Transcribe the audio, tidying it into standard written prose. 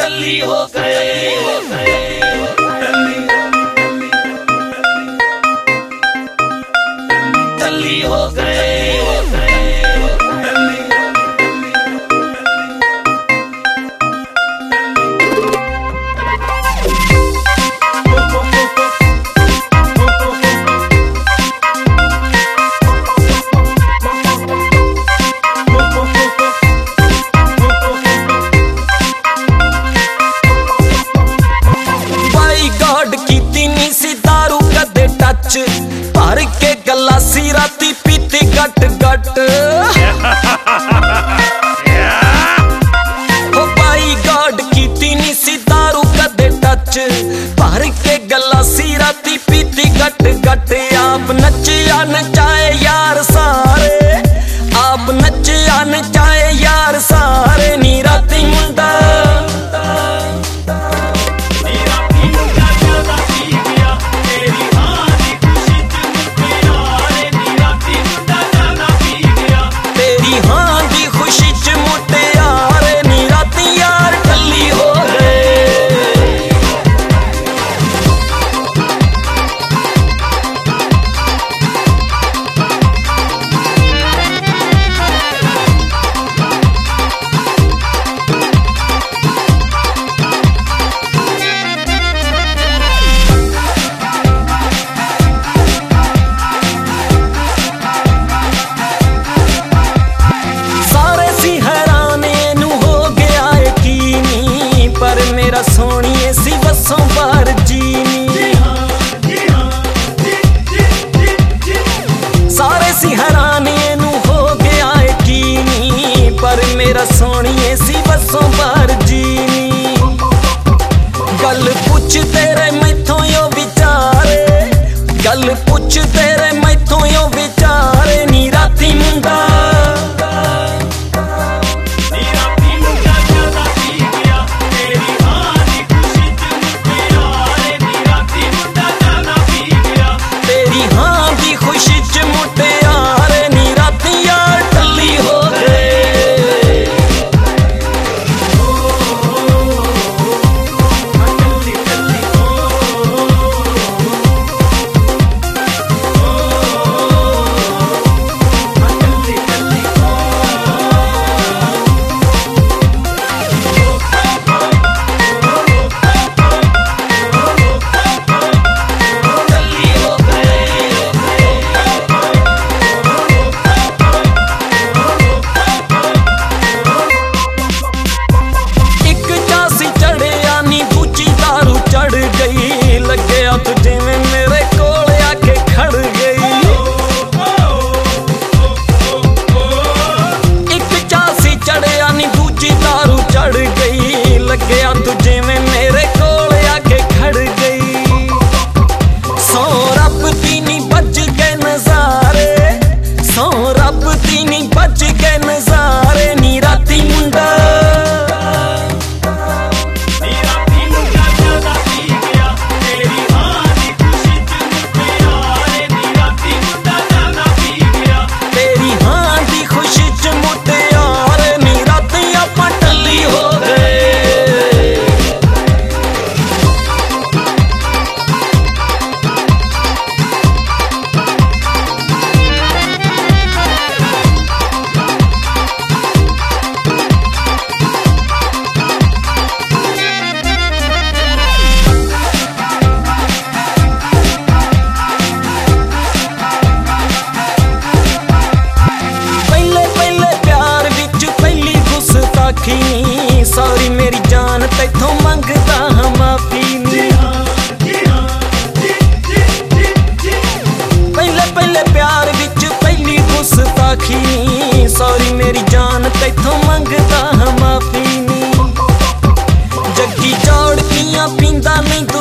टल्ली हो गए, टल्ली हो गए। भर के गलासी राती पीती गट गट हो भाई गॉड कीती नी सी दारू कदे टच। भर के गलासी राती पीती गट गट। आप नचिया नचाए यार सारे, आप नचिया नचाए यार सारे। नी राती मुंडा मेरा सोनिए सी बसों बार जीनी। सारे सी हैरान नू हो गया यकीनी, पर मेरा सोनिए सी बसों बार जीनी। गल पुछ तेरे मैथों यो विचारे, गल पुछ तेरे मैथों यो विचारे। नी राती मुंडा तुझे में मेरे कोल आके खड़ गई। एक चासी चढ़िया नी दूजी दारू चढ़ गई। लग्या तुझे में मेरे कोल आके खड़ गई। सौ रब दी नी बज गए नजारे, सौ रब दी नी बज गए नजारे। नी राती मुंडा सॉरी मेरी जान तैथों मंगदा हाँ माफी नी। पहले पहले प्यार विच पहली गुस्ताखी। सॉरी मेरी जान तैथों मंगदा हाँ माफी नी। जग्गी चौड़ कियां पींदा नहीं